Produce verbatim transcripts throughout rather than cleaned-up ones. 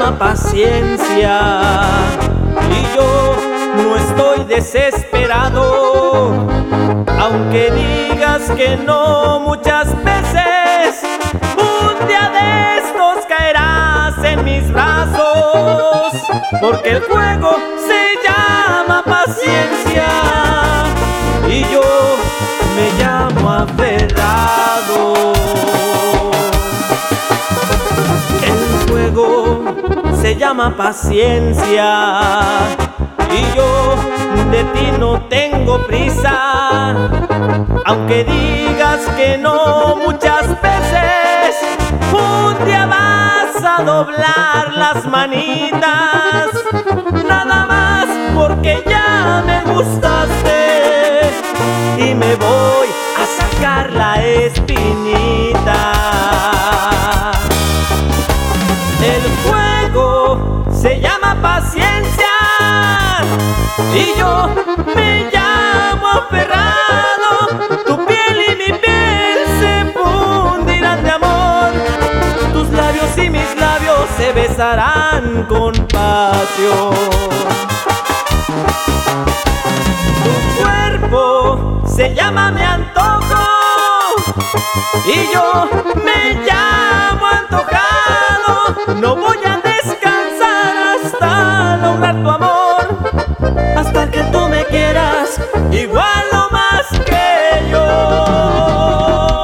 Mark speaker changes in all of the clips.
Speaker 1: llama paciencia y yo no estoy desesperado. Aunque digas que no muchas veces, un día de estos caerás en mis brazos, porque el juego se llama paciencia y yo me llamo aferrado. El juego se llama paciencia y yo de ti no tengo prisa. Aunque digas que no muchas veces, un día vas a doblar las manitas, nada más porque ya me gustaste y me voy a sacar la espinita. El juego se llama paciencia y yo me llamo aferrado. Tu piel y mi piel se fundirán de amor, tus labios y mis labios se besarán con pasión. Tu cuerpo se llama mi antojo y yo me llamo antojado. No voy a descansar hasta lograr tu amor, hasta que tú me quieras igual o más que yo.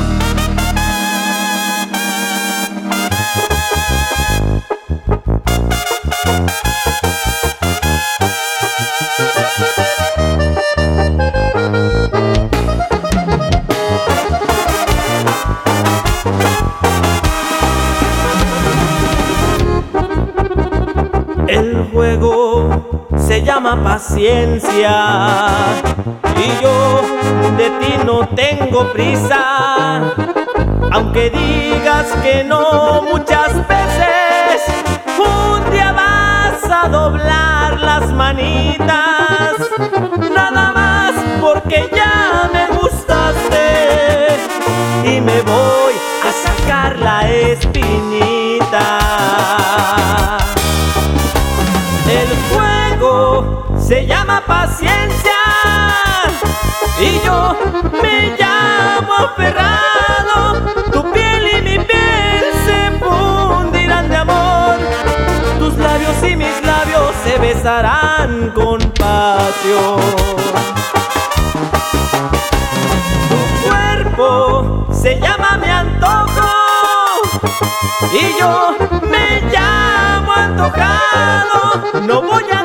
Speaker 1: El juego se llama paciencia y yo de ti no tengo prisa. Aunque digas que no muchas veces, un día vas a doblar las manitas, nada más porque ya me gustaste y me voy a sacar la espinita. El juego se llama paciencia y yo me llamo aferrado. Tu piel y mi piel se fundirán de amor, tus labios y mis labios se besarán con pasión. Tu cuerpo se llama mi antojo y yo me llamo antojado. No voy a